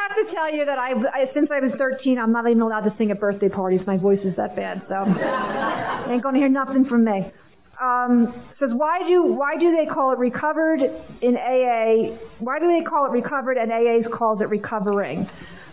have to tell you that since I was 13, I'm not even allowed to sing at birthday parties. My voice is that bad, so ain't gonna hear nothing from me. Says why do they call it recovered in AA? Why do they call it recovered and AA calls it recovering?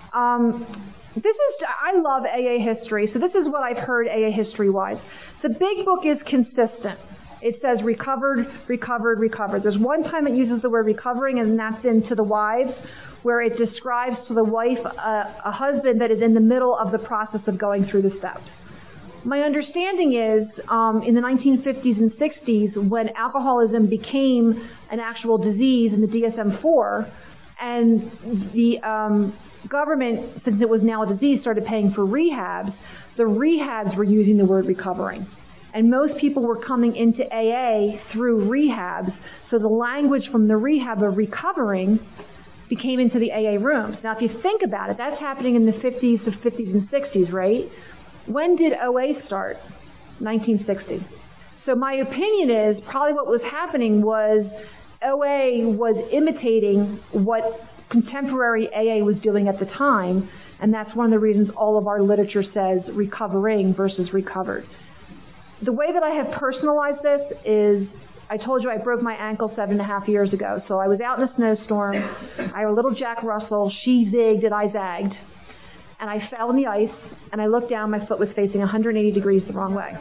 I love AA history, so this is what I've heard AA history-wise. The big book is consistent. It says recovered, recovered, recovered. There's one time it uses the word recovering, and that's in To the Wives, where it describes to the wife a husband that is in the middle of the process of going through the steps. My understanding is in the 1950s and 60s, when alcoholism became an actual disease in the DSM-4, and the government, since it was now a disease, started paying for rehabs, the rehabs were using the word recovering. And most people were coming into AA through rehabs, so the language from the rehab of recovering became into the AA rooms. Now, if you think about it, that's happening in the 50s and 60s, right? When did OA start? 1960. So my opinion is probably what was happening was OA was imitating what contemporary AA was doing at the time, and that's one of the reasons all of our literature says recovering versus recovered. The way that I have personalized this is, I told you I broke my ankle 7.5 years ago. So I was out in a snowstorm. I had a little Jack Russell. She zigged and I zagged. And I fell in the ice, and I looked down. My foot was facing 180 degrees the wrong way.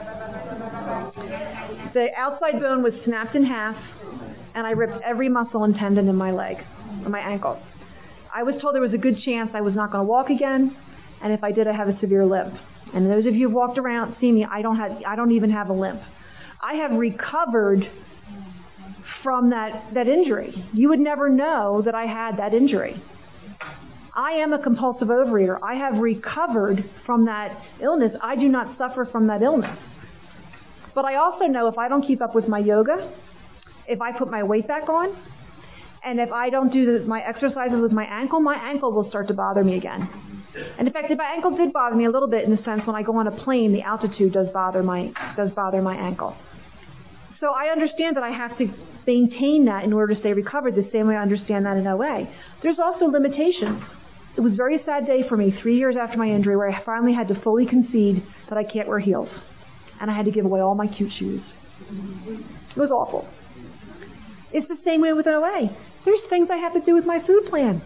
The outside bone was snapped in half, and I ripped every muscle and tendon in my leg, or my ankle. I was told there was a good chance I was not going to walk again, and if I did, I have a severe limp. And those of you who've walked around, see me, I don't even have a limp. I have recovered from that injury. You would never know that I had that injury. I am a compulsive overeater. I have recovered from that illness. I do not suffer from that illness. But I also know if I don't keep up with my yoga, if I put my weight back on, and if I don't do my exercises with my ankle will start to bother me again. And in fact, if my ankle did bother me a little bit in the sense when I go on a plane, the altitude does bother my ankle. So I understand that I have to maintain that in order to stay recovered the same way I understand that in OA. There's also limitations. It was a very sad day for me 3 years after my injury where I finally had to fully concede that I can't wear heels. And I had to give away all my cute shoes. It was awful. It's the same way with OA. There's things I have to do with my food plan.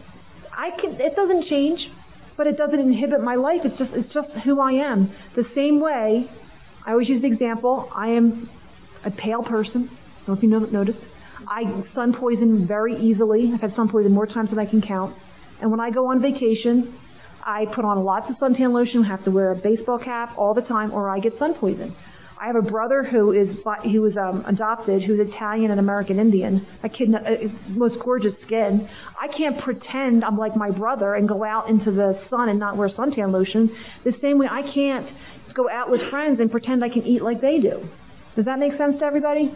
It doesn't change, but it doesn't inhibit my life. It's just who I am. The same way, I always use the example, I am a pale person. I don't know if you noticed. I sun poison very easily. I've had sun poison more times than I can count. And when I go on vacation, I put on lots of suntan lotion, have to wear a baseball cap all the time, or I get sun poison. I have a brother who was adopted, who's Italian and American Indian. A kid, most gorgeous skin. I can't pretend I'm like my brother and go out into the sun and not wear suntan lotion. The same way I can't go out with friends and pretend I can eat like they do. Does that make sense to everybody?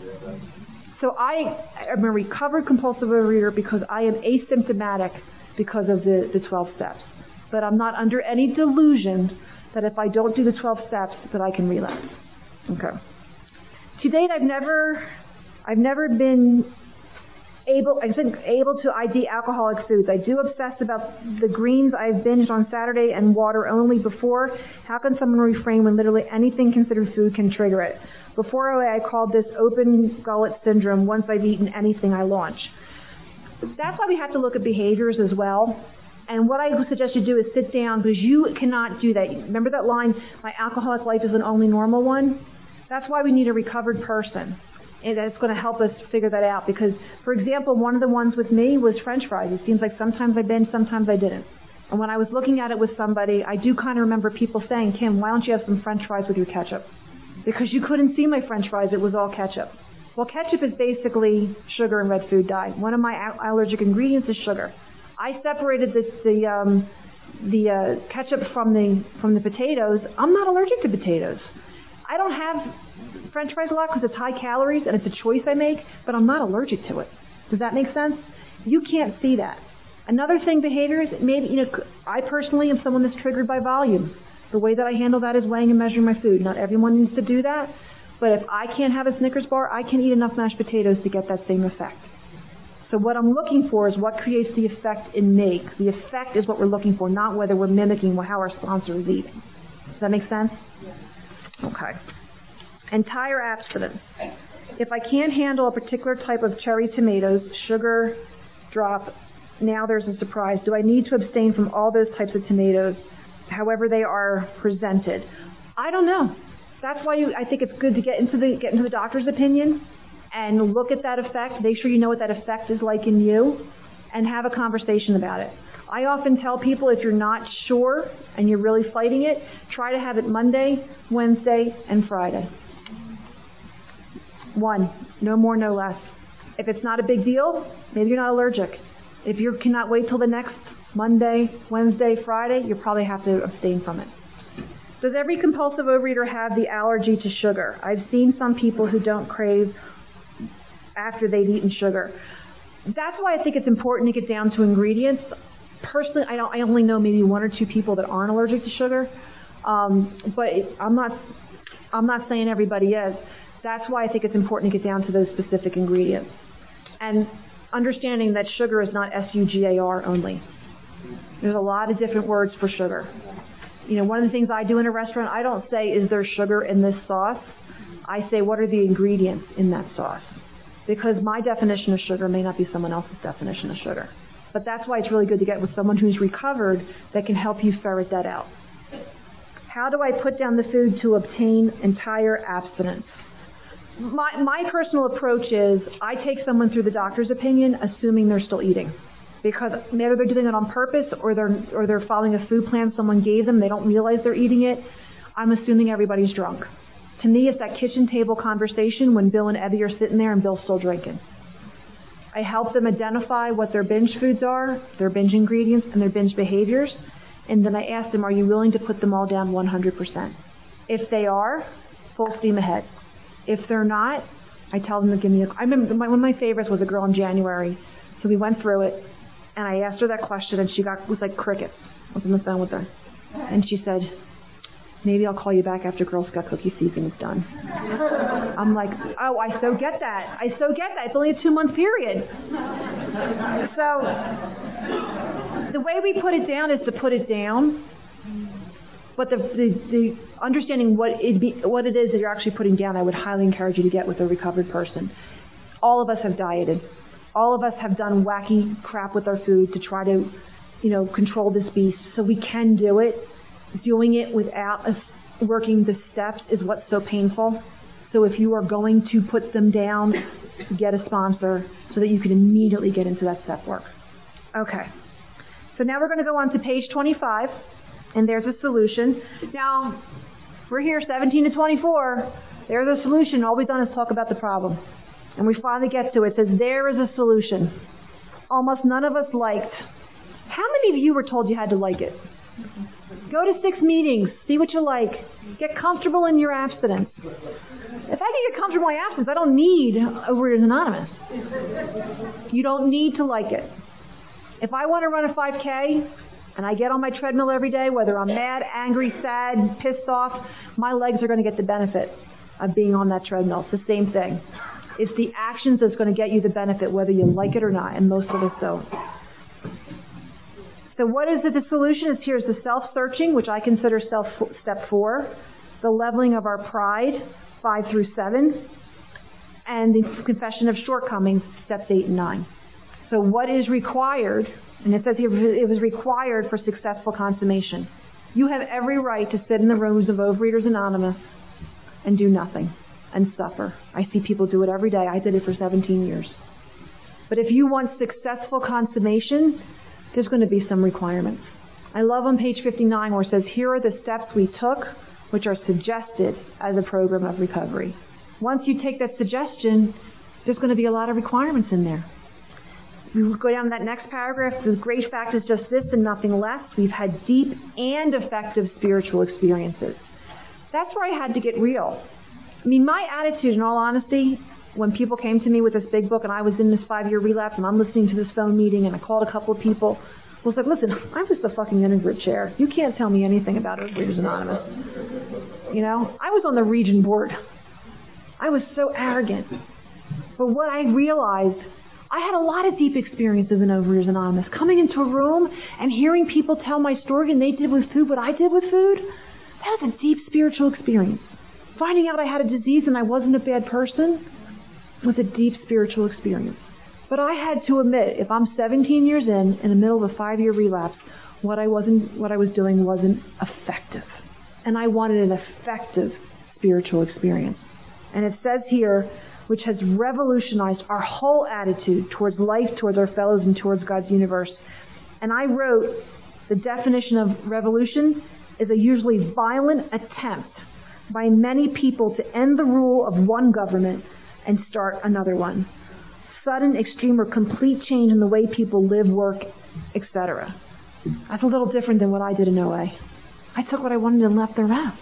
So I am a recovered compulsive overeater because I am asymptomatic because of the 12 steps. But I'm not under any delusion that if I don't do the 12 steps that I can relapse. Okay. To date, I've never been able to ID alcoholic foods. I do obsess about the greens I've binged on Saturday and water only before. How can someone refrain when literally anything considered food can trigger it? Before OA, I called this open gullet syndrome. Once I've eaten anything, I launch. That's why we have to look at behaviors as well. And what I suggest you do is sit down, because you cannot do that. Remember that line, my alcoholic life is an only normal one? That's why we need a recovered person. And that's going to help us figure that out. Because, for example, one of the ones with me was French fries. It seems like sometimes I binged, sometimes I didn't. And when I was looking at it with somebody, I do kind of remember people saying, Kim, why don't you have some French fries with your ketchup? Because you couldn't see my French fries, it was all ketchup. Well, ketchup is basically sugar and red food dye. One of my allergic ingredients is sugar. I separated the ketchup from the potatoes. I'm not allergic to potatoes. I don't have French fries a lot because it's high calories and it's a choice I make, but I'm not allergic to it. Does that make sense? You can't see that. Another thing, behaviors, maybe, I personally am someone that's triggered by volume. The way that I handle that is weighing and measuring my food. Not everyone needs to do that, but if I can't have a Snickers bar, I can eat enough mashed potatoes to get that same effect. So what I'm looking for is what creates the effect in me. The effect is what we're looking for, not whether we're mimicking how our sponsor is eating. Does that make sense? Okay. Entire abstinence. If I can't handle a particular type of cherry tomatoes, sugar drop, now there's a surprise. Do I need to abstain from all those types of tomatoes, however they are presented? I don't know. That's why I think it's good to get into the doctor's opinion and look at that effect. Make sure you know what that effect is like in you and have a conversation about it. I often tell people if you're not sure and you're really fighting it, try to have it Monday, Wednesday, and Friday. 1, no more, no less. If it's not a big deal, maybe you're not allergic. If you cannot wait till the next Monday, Wednesday, Friday, you probably have to abstain from it. Does every compulsive overeater have the allergy to sugar? I've seen some people who don't crave after they've eaten sugar. That's why I think it's important to get down to ingredients. Personally, I only know maybe 1 or 2 people that aren't allergic to sugar, but I'm not saying everybody is. That's why I think it's important to get down to those specific ingredients. And understanding that sugar is not SUGAR only. There's a lot of different words for sugar. You know, one of the things I do in a restaurant, I don't say, is there sugar in this sauce? I say, what are the ingredients in that sauce? Because my definition of sugar may not be someone else's definition of sugar. But that's why it's really good to get with someone who's recovered that can help you ferret that out. How do I put down the food to obtain entire abstinence? My personal approach is I take someone through the doctor's opinion, assuming they're still eating. Because maybe they're doing it on purpose or they're following a food plan someone gave them, they don't realize they're eating it. I'm assuming everybody's drunk. To me, it's that kitchen table conversation when Bill and Evie are sitting there and Bill's still drinking. I help them identify what their binge foods are, their binge ingredients, and their binge behaviors. And then I ask them, are you willing to put them all down 100%? If they are, full steam ahead. If they're not, I tell them to give me a... I remember one of my favorites was a girl in January. So we went through it, and I asked her that question, and was like crickets. I was on the phone with her. And she said, maybe I'll call you back after Girl Scout cookie season is done. I'm like, oh, I so get that. It's only a 2-month period. So the way we put it down is to put it down. But the understanding what it is that you're actually putting down, I would highly encourage you to get with a recovered person. All of us have dieted. All of us have done wacky crap with our food to try to, control this beast. So we can do it. Doing it without working the steps is what's so painful. So if you are going to put them down, get a sponsor so that you can immediately get into that step work. Okay. So now we're going to go on to page 25. And there's a solution. Now, we're here 17 to 24. There's a solution. All we've done is talk about the problem. And we finally get to it. It says, there is a solution. Almost none of us liked. How many of you were told you had to like it? Go to 6 meetings. See what you like. Get comfortable in your abstinence. If I can get comfortable in my abstinence, I don't need Overeaters Anonymous. You don't need to like it. If I want to run a 5K, and I get on my treadmill every day, whether I'm mad, angry, sad, pissed off, my legs are going to get the benefit of being on that treadmill. It's the same thing. It's the actions that's going to get you the benefit, whether you like it or not, and most of us don't. So what is it? The solution is here's the self-searching, which I consider step 4, the leveling of our pride, 5 through 7, and the confession of shortcomings, steps 8 and 9. So what is required? And it says here it was required for successful consummation. You have every right to sit in the rooms of Overeaters Anonymous and do nothing and suffer. I see people do it every day. I did it for 17 years. But if you want successful consummation, there's going to be some requirements. I love on page 59 where it says, here are the steps we took which are suggested as a program of recovery. Once you take that suggestion, there's going to be a lot of requirements in there. We go down to that next paragraph. The great fact is just this and nothing less. We've had deep and effective spiritual experiences. That's where I had to get real. I mean, my attitude, in all honesty, when people came to me with this big book and I was in this 5-year relapse and I'm listening to this phone meeting and I called a couple of people, I was like, listen, I'm just a fucking Integrate chair. You can't tell me anything about Overeaters Anonymous. I was on the region board. I was so arrogant. But what I realized I had a lot of deep experiences in Overeaters Anonymous. Coming into a room and hearing people tell my story and they did with food what I did with food, that was a deep spiritual experience. Finding out I had a disease and I wasn't a bad person was a deep spiritual experience. But I had to admit, if I'm 17 years in the middle of a 5-year relapse, what I was doing wasn't effective. And I wanted an effective spiritual experience. And it says here, which has revolutionized our whole attitude towards life, towards our fellows, and towards God's universe. And I wrote, the definition of revolution is a usually violent attempt by many people to end the rule of one government and start another one. Sudden, extreme, or complete change in the way people live, work, etc. That's a little different than what I did in OA. I took what I wanted and left the rest.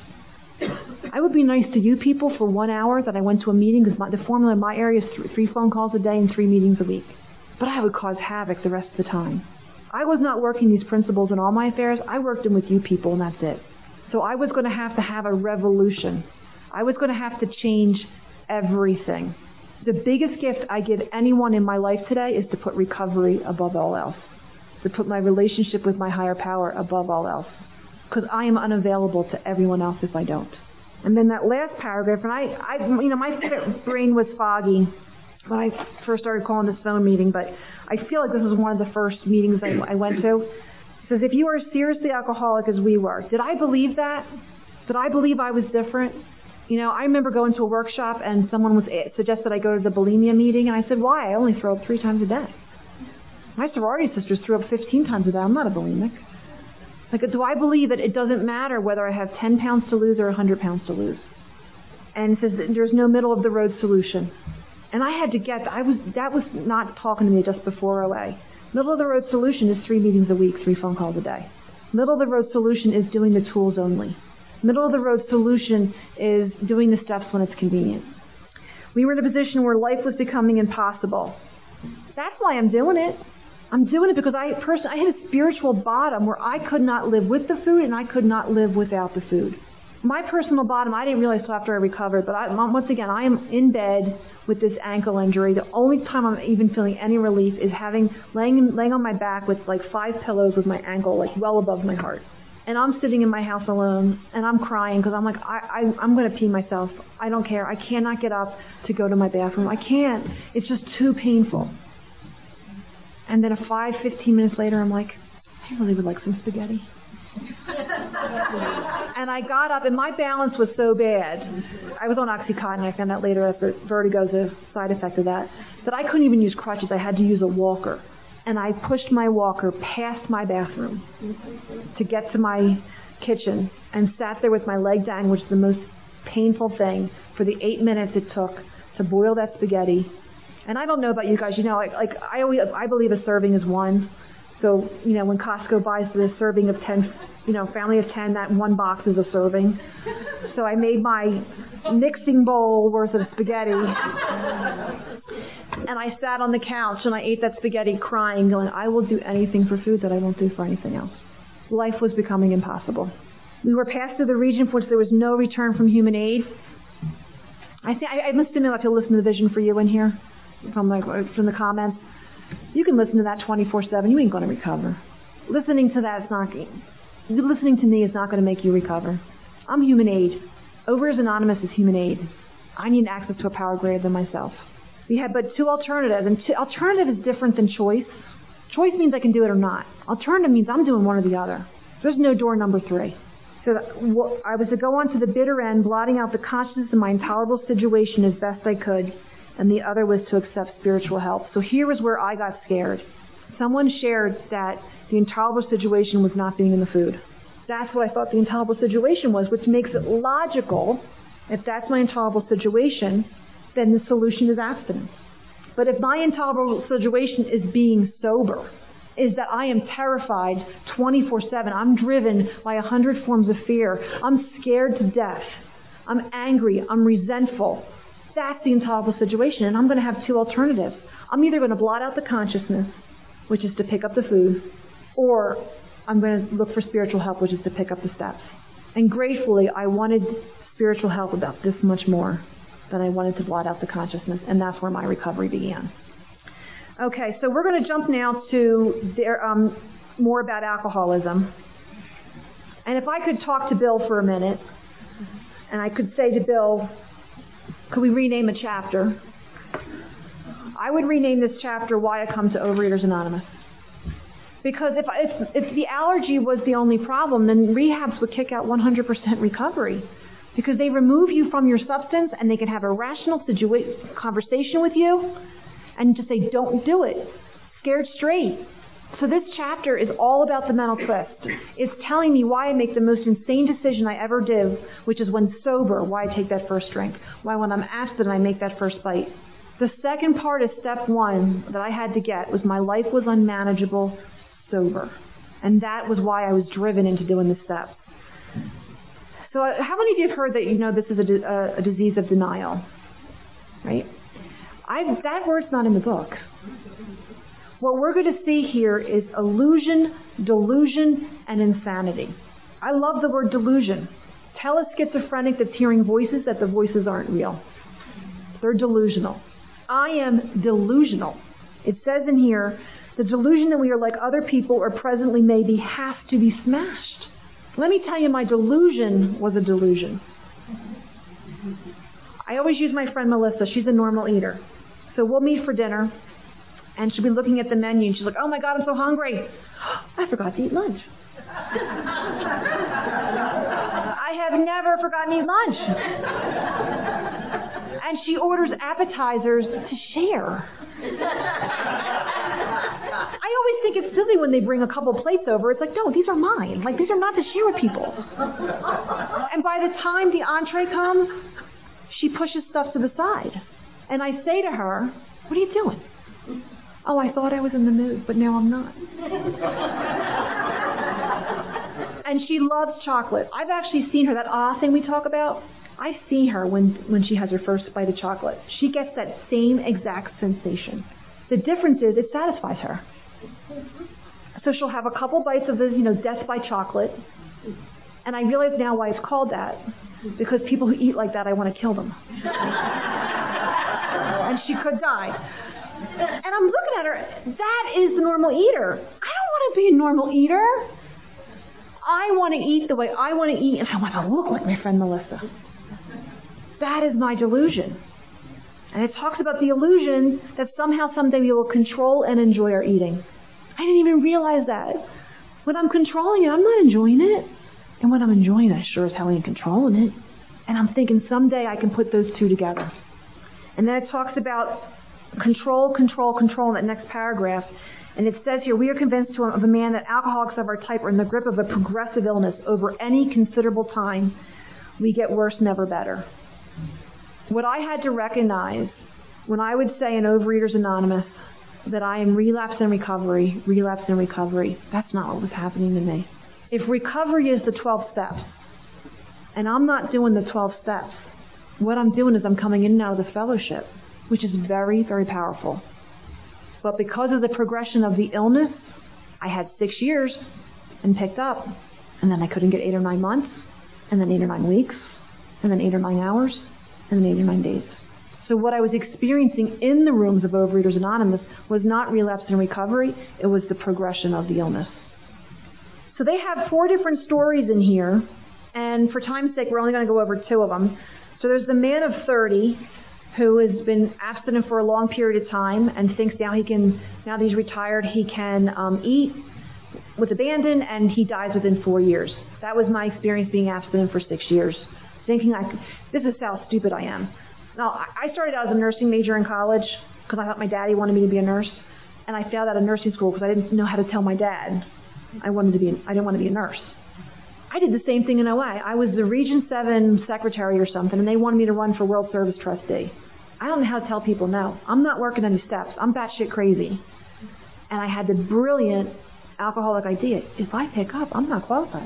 I would be nice to you people for 1 hour that I went to a meeting, because the formula in my area is 3 phone calls a day and 3 meetings a week. But I would cause havoc the rest of the time. I was not working these principles in all my affairs. I worked them with you people, and that's it. So I was going to have a revolution. I was going to have to change everything. The biggest gift I give anyone in my life today is to put recovery above all else, to put my relationship with my higher power above all else, because I am unavailable to everyone else if I don't. And then that last paragraph, and my brain was foggy when I first started calling this phone meeting, but I feel like this was one of the first meetings I went to. It says, if you are seriously alcoholic as we were, did I believe that? Did I believe I was different? I remember going to a workshop and someone suggested I go to the bulimia meeting, and I said, why? I only throw up 3 times a day. My sorority sisters threw up 15 times a day. I'm not a bulimic. Do I believe that it doesn't matter whether I have 10 pounds to lose or 100 pounds to lose? And it says that there's no middle of the road solution. And I had to get that was not talking to me just before OA. Middle of the road solution is 3 meetings a week, 3 phone calls a day. Middle of the road solution is doing the tools only. Middle of the road solution is doing the steps when it's convenient. We were in a position where life was becoming impossible. That's why I'm doing it. I'm doing it because I hit a spiritual bottom where I could not live with the food and I could not live without the food. My personal bottom, I didn't realize until after I recovered, but once again, I am in bed with this ankle injury. The only time I'm even feeling any relief is laying on my back with 5 pillows with my ankle well above my heart. And I'm sitting in my house alone, and I'm crying because I'm I'm going to pee myself. I don't care. I cannot get up to go to my bathroom. I can't. It's just too painful. And then 15 minutes later, I'm like, I really would like some spaghetti. And I got up, and my balance was so bad. I was on Oxycontin. I found out later that vertigo is a side effect of that I couldn't even use crutches. I had to use a walker. And I pushed my walker past my bathroom to get to my kitchen and sat there with my leg dangling, which is the most painful thing, for the 8 minutes it took to boil that spaghetti. And I don't know about you guys, I believe a serving is 1. So, when Costco buys the serving of 10, family of 10, that 1 box is a serving. So I made my mixing bowl worth of spaghetti. And I sat on the couch and I ate that spaghetti crying, going, I will do anything for food that I won't do for anything else. Life was becoming impossible. We were passed through the region for which there was no return from human aid. I must admit, I feel listen to the vision for you in here from the comments. You can listen to that 24/7. You ain't going to recover. Listening to me is not going to make you recover. I'm human aid. Overeaters Anonymous is human aid. I need access to a power greater than myself. We had but 2 alternatives, and alternative is different than choice. Choice means I can do it or not. Alternative means I'm doing one or the other. There's no door number 3. So I was to go on to the bitter end, blotting out the consciousness of my intolerable situation as best I could, and the other was to accept spiritual help. So here was where I got scared. Someone shared that the intolerable situation was not being in the food. That's what I thought the intolerable situation was, which makes it logical. If that's my intolerable situation, then the solution is abstinence. But if my intolerable situation is being sober, is that I am terrified 24/7. I'm driven by 100 forms of fear. I'm scared to death. I'm angry. I'm resentful. That's the intolerable situation, and I'm going to have 2 alternatives. I'm either going to blot out the consciousness, which is to pick up the food, or I'm going to look for spiritual help, which is to pick up the steps. And gratefully, I wanted spiritual help about this much more than I wanted to blot out the consciousness, and that's where my recovery began. Okay, so we're going to jump now to more about alcoholism. And if I could talk to Bill for a minute, and I could say to Bill, could we rename a chapter? I would rename this chapter Why I Come to Overeaters Anonymous. Because if the allergy was the only problem, then rehabs would kick out 100% recovery. Because they remove you from your substance and they can have a rational conversation with you and just say, don't do it. Scared straight. So this chapter is all about the mental twist. It's telling me why I make the most insane decision I ever did, which is when sober, why I take that first drink. Why when I'm abstinent, I make that first bite. The second part of step 1 that I had to get was my life was unmanageable sober. And that was why I was driven into doing the steps. So how many of you have heard that this is a disease of denial? Right? That word's not in the book. What we're going to see here is illusion, delusion, and insanity. I love the word delusion. Tell a schizophrenic that's hearing voices that the voices aren't real. They're delusional. I am delusional. It says in here, the delusion that we are like other people or presently maybe has to be smashed. Let me tell you, my delusion was a delusion. I always use my friend Melissa. She's a normal eater. So we'll meet for dinner, and she'll be looking at the menu, and she's like, oh my God, I'm so hungry. I forgot to eat lunch. I have never forgotten to eat lunch. And she orders appetizers to share. I always think it's silly when they bring a couple plates over. It's like, no, these are mine. Like, these are not to share with people. And by the time the entree comes, she pushes stuff to the side. And I say to her, what are you doing? Oh, I thought I was in the mood, but now I'm not. And she loves chocolate. I've actually seen her, that thing we talk about, I see her when she has her first bite of chocolate. She gets that same exact sensation. The difference is it satisfies her. So she'll have a couple bites of this, death by chocolate. And I realize now why it's called that. Because people who eat like that, I want to kill them. And she could die. And I'm looking at her, that is the normal eater. I don't want to be a normal eater. I want to eat the way I want to eat, and I want to look like my friend Melissa. That is my delusion. And it talks about the illusion that somehow, someday we will control and enjoy our eating. I didn't even realize that. When I'm controlling it, I'm not enjoying it. And when I'm enjoying it, I sure as hell ain't controlling it. And I'm thinking someday I can put those two together. And then it talks about control, control, control in that next paragraph. And it says here, we are convinced of a man that alcoholics of our type are in the grip of a progressive illness. Over any considerable time, we get worse, never better. What I had to recognize when I would say in Overeaters Anonymous that I am relapse and recovery, that's not what was happening to me. If recovery is the 12 steps, and I'm not doing the 12 steps, what I'm doing is I'm coming in and out of the fellowship, which is very, very powerful. But because of the progression of the illness, I had 6 years and picked up. And then I couldn't get 8 or 9 months, and then 8 or 9 weeks, and then 8 or 9 hours, and then 8 or 9 days. So what I was experiencing in the rooms of Overeaters Anonymous was not relapse and recovery, it was the progression of the illness. So they have 4 different stories in here, and for time's sake, we're only going to go over 2 of them. So there's the man of 30 who has been abstinent for a long period of time and thinks now that he's retired, he can eat with abandon, and he dies within 4 years. That was my experience being abstinent for 6 years. Thinking this is how stupid I am. Now, I started out as a nursing major in college because I thought my daddy wanted me to be a nurse, and I failed out of nursing school because I didn't know how to tell my dad I didn't want to be a nurse. I did the same thing in OA. I was the Region 7 secretary or something, and they wanted me to run for World Service Trustee. I don't know how to tell people no. I'm not working any steps. I'm batshit crazy. And I had the brilliant alcoholic idea. If I pick up, I'm not qualified.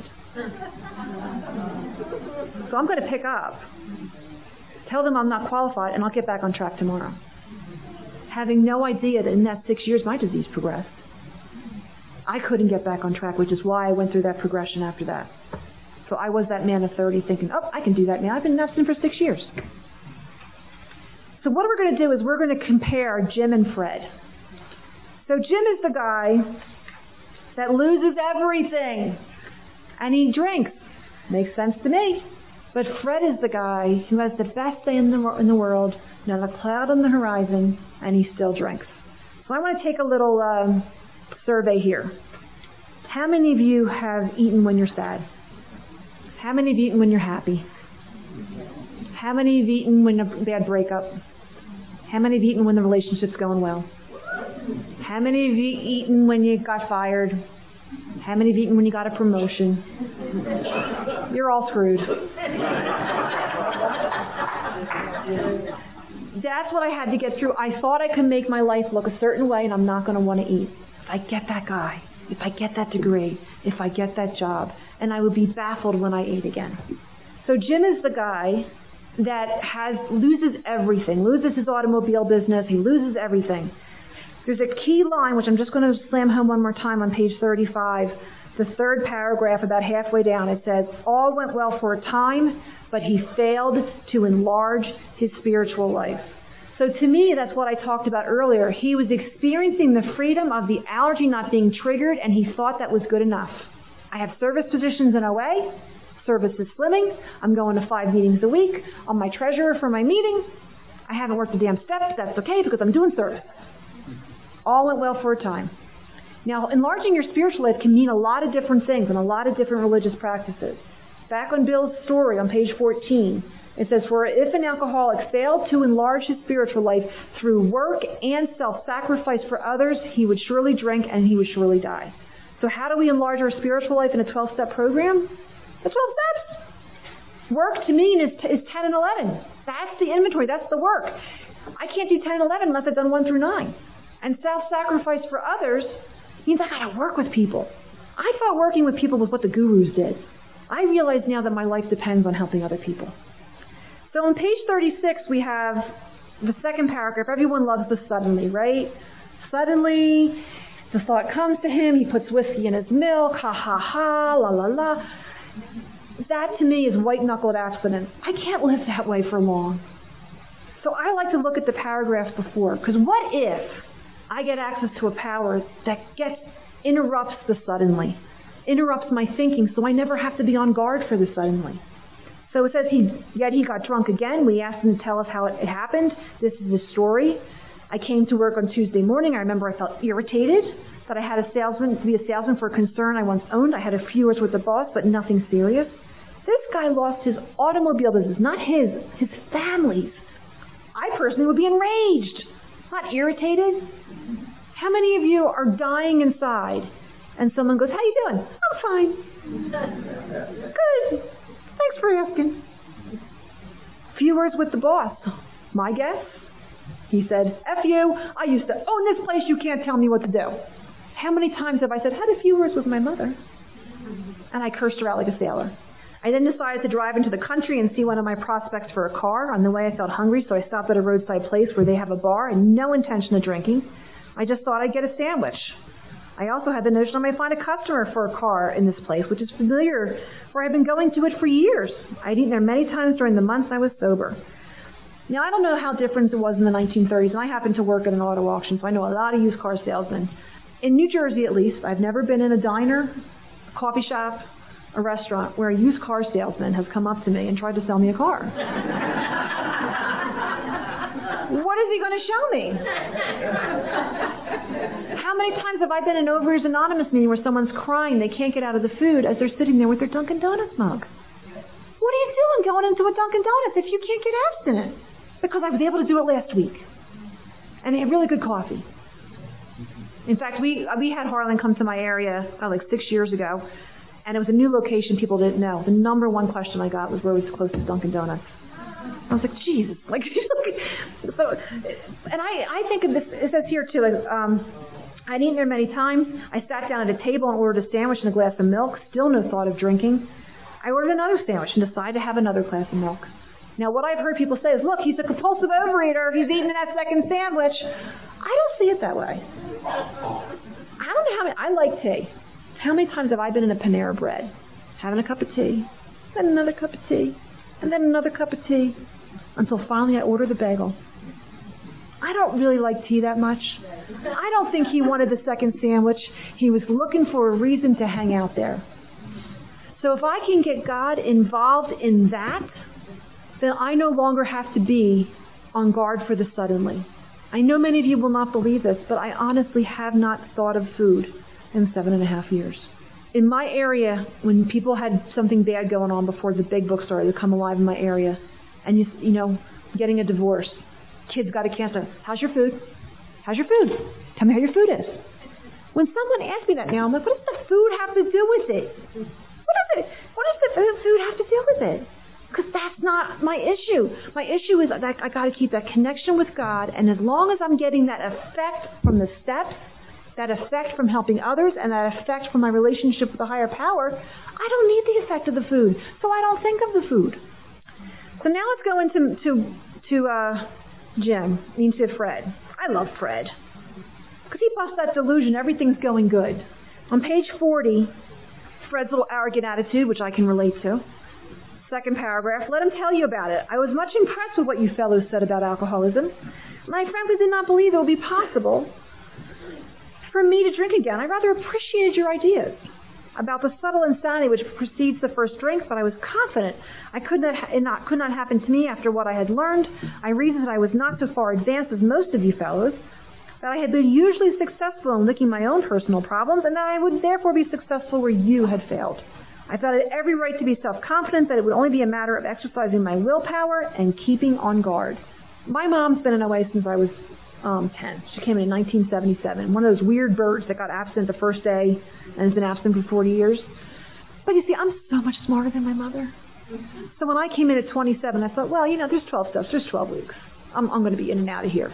So I'm going to pick up. Tell them I'm not qualified, and I'll get back on track tomorrow. Having no idea that in that 6 years, my disease progressed. I couldn't get back on track, which is why I went through that progression after that. So I was that man of 30 thinking, I can do that now. I've been abstinent for 6 years. So what we're going to do is we're going to compare Jim and Fred. So Jim is the guy that loses everything, and he drinks. Makes sense to me. But Fred is the guy who has the best day in the world, not a cloud on the horizon, and he still drinks. So I want to take a little survey here. How many of you have eaten when you're sad? How many have eaten when you're happy? How many have eaten when a bad breakup? How many have eaten when the relationship's going well? How many have eaten when you got fired? How many have eaten when you got a promotion? You're all screwed. That's what I had to get through. I thought I could make my life look a certain way, and I'm not going to want to eat. If I get that guy, if I get that degree, if I get that job, and I would be baffled when I ate again. So Jim is the guy that loses everything, loses his automobile business, he loses everything. There's a key line, which I'm just going to slam home one more time on page 35, the third paragraph about halfway down. It says, all went well for a time, but he failed to enlarge his spiritual life. So to me, that's what I talked about earlier. He was experiencing the freedom of the allergy not being triggered, and he thought that was good enough. I have service positions in OA. Service is slimming. I'm going to 5 meetings a week. I'm my treasurer for my meeting. I haven't worked a damn step. That's okay because I'm doing service. All went well for a time. Now, enlarging your spiritual life can mean a lot of different things and a lot of different religious practices. Back on Bill's story on page 14, it says, for if an alcoholic failed to enlarge his spiritual life through work and self-sacrifice for others, he would surely drink and he would surely die. So how do we enlarge our spiritual life in a 12-step program? The 12 steps. Work to me is 10 and 11. That's the inventory. That's the work. I can't do 10 and 11 unless I've done 1 through 9. And self-sacrifice for others means I got to work with people. I thought working with people was what the gurus did. I realize now that my life depends on helping other people. So on page 36, we have the second paragraph. Everyone loves the suddenly, right? Suddenly, the thought comes to him. He puts whiskey in his milk. Ha, ha, ha, la, la, la. That to me is white-knuckled abstinence. I can't live that way for long. So I like to look at the paragraph before, because what if I get access to a power that interrupts the suddenly, interrupts my thinking, so I never have to be on guard for the suddenly. So it says yet he got drunk again. We asked him to tell us how it happened. This is his story. I came to work on Tuesday morning. I remember I felt irritated that I had to be a salesman for a concern I once owned. I had a few words with the boss, but nothing serious. This guy lost his automobile business, not his family's. I personally would be enraged, not irritated. How many of you are dying inside and someone goes, how you doing? I'm fine. Good. Thanks for asking. Few words with the boss. My guess? He said, F you, I used to own this place, you can't tell me what to do. How many times have I said, had a few words with my mother? And I cursed her out like a sailor. I then decided to drive into the country and see one of my prospects for a car. On the way I felt hungry, so I stopped at a roadside place where they have a bar and no intention of drinking. I just thought I'd get a sandwich. I also had the notion I might find a customer for a car in this place, which is familiar, where I've been going to it for years. I'd eaten there many times during the months I was sober. Now, I don't know how different it was in the 1930s, and I happened to work at an auto auction, so I know a lot of used car salesmen. In New Jersey, at least, I've never been in a diner, a coffee shop, a restaurant where a used car salesman has come up to me and tried to sell me a car. What is he going to show me? How many times have I been in Overeaters Anonymous meeting where someone's crying they can't get out of the food as they're sitting there with their Dunkin' Donuts mug? What are you doing going into a Dunkin' Donuts if you can't get abstinent? Because I was able to do it last week. And they had really good coffee. In fact, we had Harlan come to my area like 6 years ago, and it was a new location people didn't know. The number one question I got was where was the closest Dunkin' Donuts. I was like, Jesus. Like, so, and I think of this, it says here too, I'd eaten there many times. I sat down at a table and ordered a sandwich and a glass of milk, still no thought of drinking. I ordered another sandwich and decided to have another glass of milk. Now, what I've heard people say is, look, he's a compulsive overeater if he's eating that second sandwich. I don't see it that way. I don't know I like tea. How many times have I been in a Panera Bread, having a cup of tea, then another cup of tea, and then another cup of tea, until finally I order the bagel. I don't really like tea that much. I don't think he wanted the second sandwich. He was looking for a reason to hang out there. So if I can get God involved in that, then I no longer have to be on guard for the suddenly. I know many of you will not believe this, but I honestly have not thought of food in 7.5 years. In my area, when people had something bad going on before the big book started to come alive in my area, and you know, getting a divorce, kids got a cancer. How's your food? How's your food? Tell me how your food is. When someone asks me that now, I'm like, what does the food have to do with it? What does the food have to do with it? Because that's not my issue. My issue is that I got to keep that connection with God, and as long as I'm getting that effect from the steps, that effect from helping others, and that effect from my relationship with the higher power, I don't need the effect of the food, so I don't think of the food. So now let's go into Fred. I love Fred. Because he busts that delusion, everything's going good. On page 40, Fred's little arrogant attitude, which I can relate to. Second paragraph, let him tell you about it. I was much impressed with what you fellows said about alcoholism, and I frankly did not believe it would be possible for me to drink again. I rather appreciated your ideas about the subtle insanity which precedes the first drink, but I was confident it could not happen to me after what I had learned. I reasoned that I was not so far advanced as most of you fellows, that I had been usually successful in licking my own personal problems, and that I would therefore be successful where you had failed. I thought I had every right to be self-confident, that it would only be a matter of exercising my willpower and keeping on guard. My mom's been in OA since I was 10. She came in 1977. One of those weird birds that got absent the first day and has been absent for 40 years. But you see, I'm so much smarter than my mother. So when I came in at 27, I thought, well, you know, there's 12 steps, there's 12 weeks. I'm going to be in and out of here.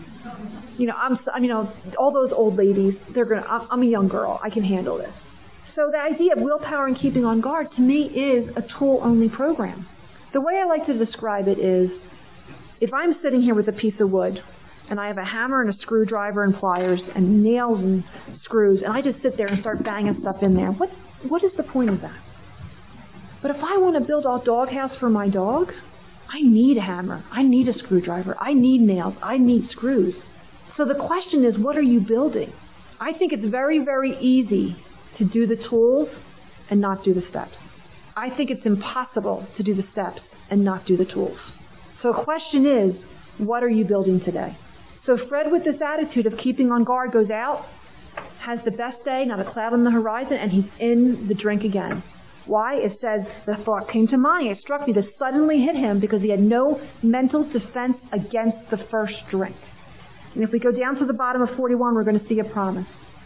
You know, all those old ladies, I'm a young girl. I can handle this. So the idea of willpower and keeping on guard, to me, is a tool-only program. The way I like to describe it is, if I'm sitting here with a piece of wood, and I have a hammer and a screwdriver and pliers and nails and screws, and I just sit there and start banging stuff in there, what is the point of that? But if I want to build a doghouse for my dog, I need a hammer, I need a screwdriver, I need nails, I need screws. So the question is, what are you building? I think it's very, very easy to do the tools and not do the steps. I think it's impossible to do the steps and not do the tools. So the question is, what are you building today? So Fred, with this attitude of keeping on guard, goes out, has the best day, not a cloud on the horizon, and he's in the drink again. Why? It says, the thought came to mind. It struck me. This suddenly hit him because he had no mental defense against the first drink. And if we go down to the bottom of 41, we're going to see a promise.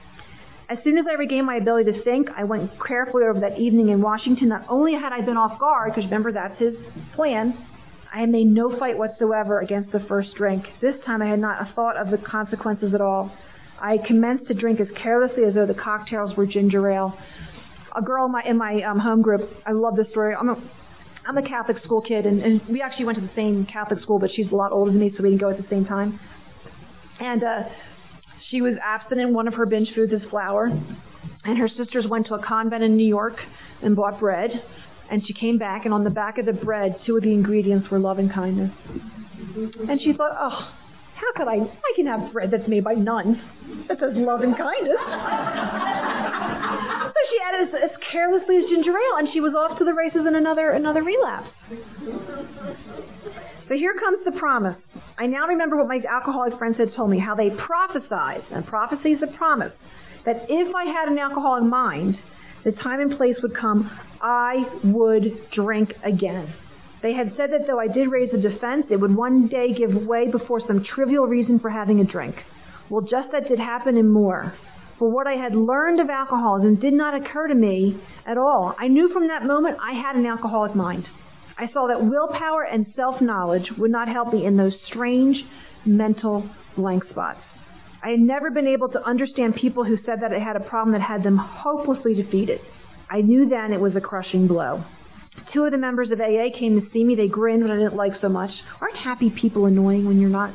As soon as I regained my ability to think, I went carefully over that evening in Washington. Not only had I been off guard, because remember that's his plan, I had made no fight whatsoever against the first drink. This time I had not a thought of the consequences at all. I commenced to drink as carelessly as though the cocktails were ginger ale. A girl in my home group, I love this story. I'm a Catholic school kid, and we actually went to the same Catholic school, but she's a lot older than me, so we didn't go at the same time. And she was abstinent. One of her binge foods is flour. And her sisters went to a convent in New York and bought bread. And she came back, and on the back of the bread, 2 of the ingredients were love and kindness. And she thought, oh, how could I can have bread that's made by nuns that says love and kindness. So she added as carelessly as ginger ale, and she was off to the races in another relapse. So here comes the promise. I now remember what my alcoholic friends had told me, how they prophesied, and prophecy is a promise, that if I had an alcoholic mind, the time and place would come, I would drink again. They had said that though I did raise a defense, it would one day give way before some trivial reason for having a drink. Well, just that did happen and more. For what I had learned of alcoholism did not occur to me at all. I knew from that moment I had an alcoholic mind. I saw that willpower and self-knowledge would not help me in those strange mental blank spots. I had never been able to understand people who said that I had a problem that had them hopelessly defeated. I knew then it was a crushing blow. 2 of the members of AA came to see me. They grinned, but I didn't like so much. Aren't happy people annoying when you're not?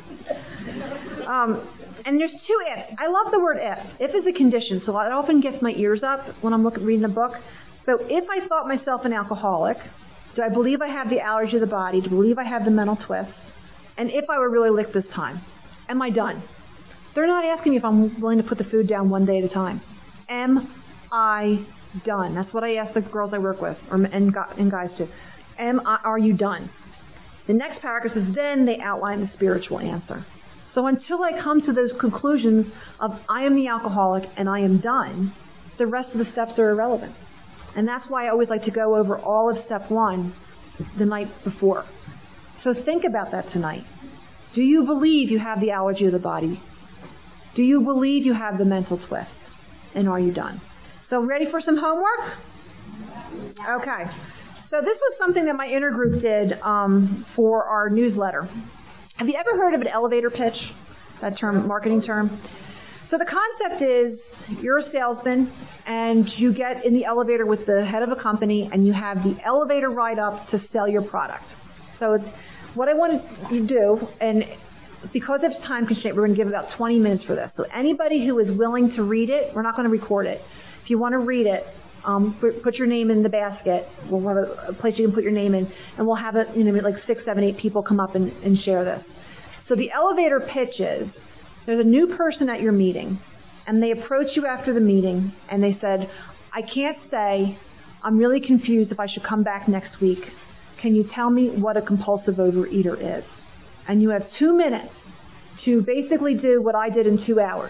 And there's 2 ifs. I love the word if. If is a condition, so it often gets my ears up when I'm reading a book. So if I thought myself an alcoholic, do I believe I have the allergy of the body? Do I believe I have the mental twist? And if I were really licked this time? Am I done? They're not asking me if I'm willing to put the food down one day at a time. Am I done? That's what I ask the girls I work with, and guys too. Are you done? The next paragraph is then they outline the spiritual answer. So until I come to those conclusions of I am the alcoholic and I am done, the rest of the steps are irrelevant. And that's why I always like to go over all of step 1 the night before. So think about that tonight. Do you believe you have the allergy of the body? Do you believe you have the mental twist? And are you done? So ready for some homework? Okay. So this was something that my inner group did for our newsletter. Have you ever heard of an elevator pitch? That term, marketing term? So the concept is you're a salesman and you get in the elevator with the head of a company and you have the elevator ride up to sell your product. So it's what I want you to do, and because of time constraint, we're going to give about 20 minutes for this. So anybody who is willing to read it, we're not going to record it. If you want to read it, put your name in the basket. We'll have a place you can put your name in, and we'll have it, like 6, 7, 8 people come up and share this. So the elevator pitch is, there's a new person at your meeting, and they approach you after the meeting, and they said, I can't stay. I'm really confused if I should come back next week. Can you tell me what a compulsive overeater is? And you have 2 minutes to basically do what I did in 2 hours.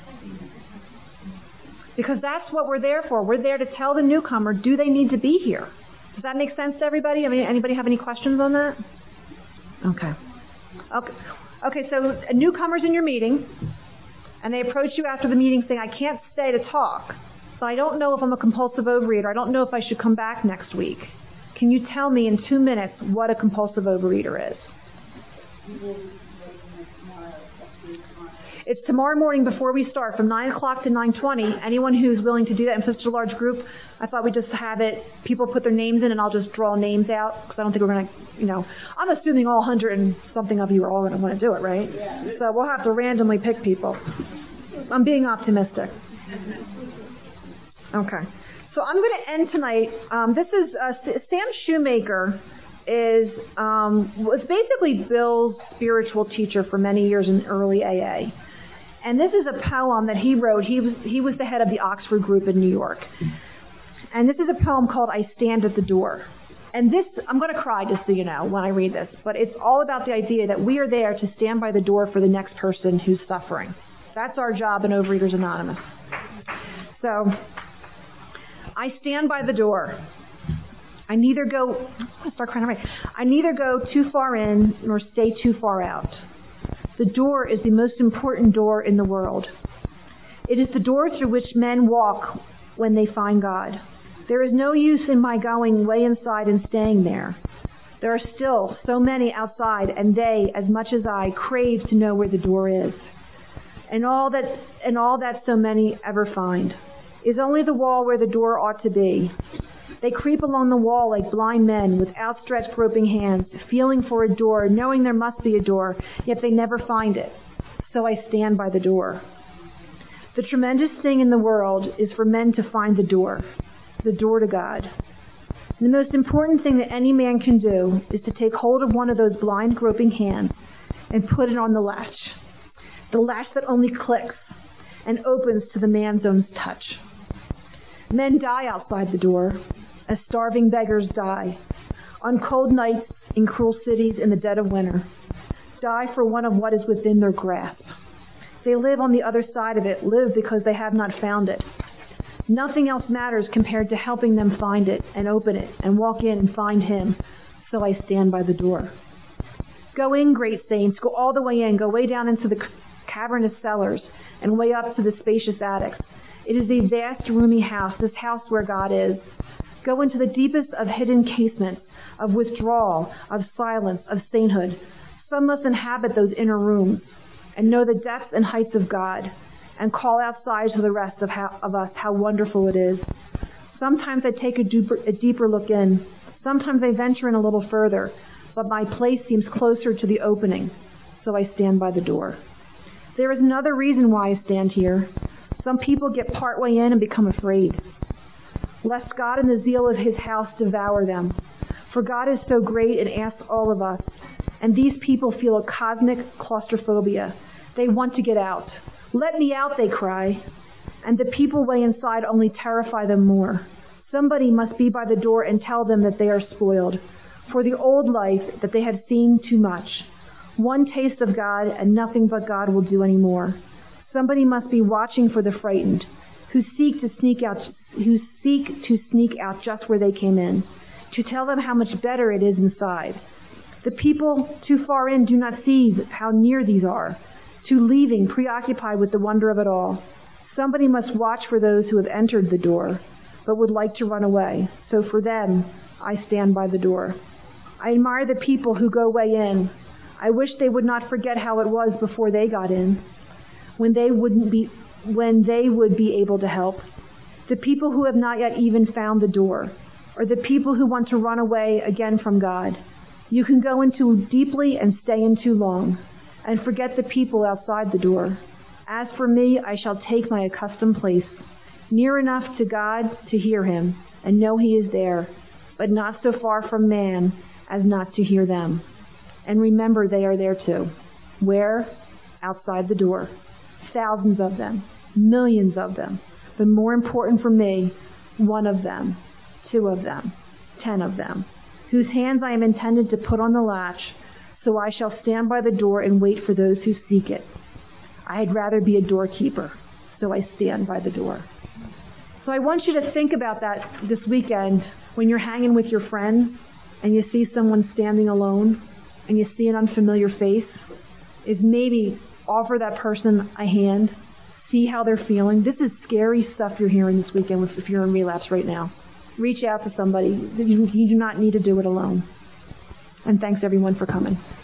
Because that's what we're there for. We're there to tell the newcomer, do they need to be here? Does that make sense to everybody? I mean, anybody have any questions on that? Okay, so a newcomer's in your meeting, and they approach you after the meeting saying, I can't stay to talk, so I don't know if I'm a compulsive overeater. I don't know if I should come back next week. Can you tell me in 2 minutes what a compulsive overeater is? It's tomorrow morning before we start, from 9 o'clock to 9:20. Anyone who's willing to do that in such a large group, I thought we'd just have it, people put their names in and I'll just draw names out, because I don't think we're going to, I'm assuming all 100 and something of you are all going to want to do it, right? Yeah. So we'll have to randomly pick people. I'm being optimistic. Okay. So I'm going to end tonight. This is Sam Shoemaker was basically Bill's spiritual teacher for many years in early AA. And this is a poem that he wrote. He was the head of the Oxford group in New York. And this is a poem called I Stand at the Door. And this, I'm going to cry just so you know when I read this, but it's all about the idea that we are there to stand by the door for the next person who's suffering. That's our job in Overeaters Anonymous. So, I stand by the door. I neither go too far in nor stay too far out. The door is the most important door in the world. It is the door through which men walk when they find God. There is no use in my going way inside and staying there. There are still so many outside, and they, as much as I, crave to know where the door is. And all that so many ever find is only the wall where the door ought to be. They creep along the wall like blind men with outstretched groping hands, feeling for a door, knowing there must be a door, yet they never find it. So I stand by the door. The tremendous thing in the world is for men to find the door to God. And the most important thing that any man can do is to take hold of one of those blind groping hands and put it on the latch that only clicks and opens to the man's own touch. Men die outside the door, as starving beggars die, on cold nights in cruel cities in the dead of winter, die for want of what is within their grasp. They live on the other side of it, live because they have not found it. Nothing else matters compared to helping them find it and open it and walk in and find Him. So I stand by the door. Go in, great saints, go all the way in, go way down into the cavernous cellars and way up to the spacious attics. It is a vast, roomy house, this house where God is. Go into the deepest of hidden casements, of withdrawal, of silence, of sainthood. Some must inhabit those inner rooms and know the depths and heights of God and call outside to the rest of us how wonderful it is. Sometimes I take a deeper look in. Sometimes I venture in a little further, but my place seems closer to the opening, so I stand by the door. There is another reason why I stand here. Some people get partway in and become afraid, lest God and the zeal of His house devour them. For God is so great and asks all of us, and these people feel a cosmic claustrophobia. They want to get out. Let me out, they cry. And the people way inside only terrify them more. Somebody must be by the door and tell them that they are spoiled for the old life, that they have seen too much. One taste of God and nothing but God will do any more. Somebody must be watching for the frightened, who seek to sneak out just where they came in, to tell them how much better it is inside. The people too far in do not see how near these are, to leaving, preoccupied with the wonder of it all. Somebody must watch for those who have entered the door, but would like to run away. So for them, I stand by the door. I admire the people who go way in. I wish they would not forget how it was before they got in, when they would be able to help. The people who have not yet even found the door, or the people who want to run away again from God. You can go in too deeply and stay in too long, and forget the people outside the door. As for me, I shall take my accustomed place, near enough to God to hear him, and know he is there, but not so far from man as not to hear them. And remember, they are there too. Where? Outside the door. Thousands of them, millions of them. But more important for me, one of them, 2 of them, 10 of them, whose hands I am intended to put on the latch, so I shall stand by the door and wait for those who seek it. I'd rather be a doorkeeper, so I stand by the door. So I want you to think about that this weekend when you're hanging with your friends and you see someone standing alone and you see an unfamiliar face, is maybe offer that person a hand, see how they're feeling. This is scary stuff you're hearing this weekend if you're in relapse right now. Reach out to somebody. You do not need to do it alone. And thanks everyone for coming.